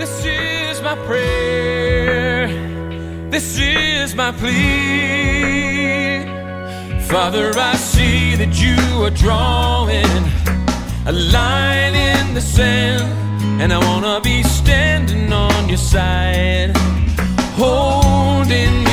This is my prayer, this is my plea. Father, I see that you are drawing a line in the sand, and I wanna be standing on your side, holding you.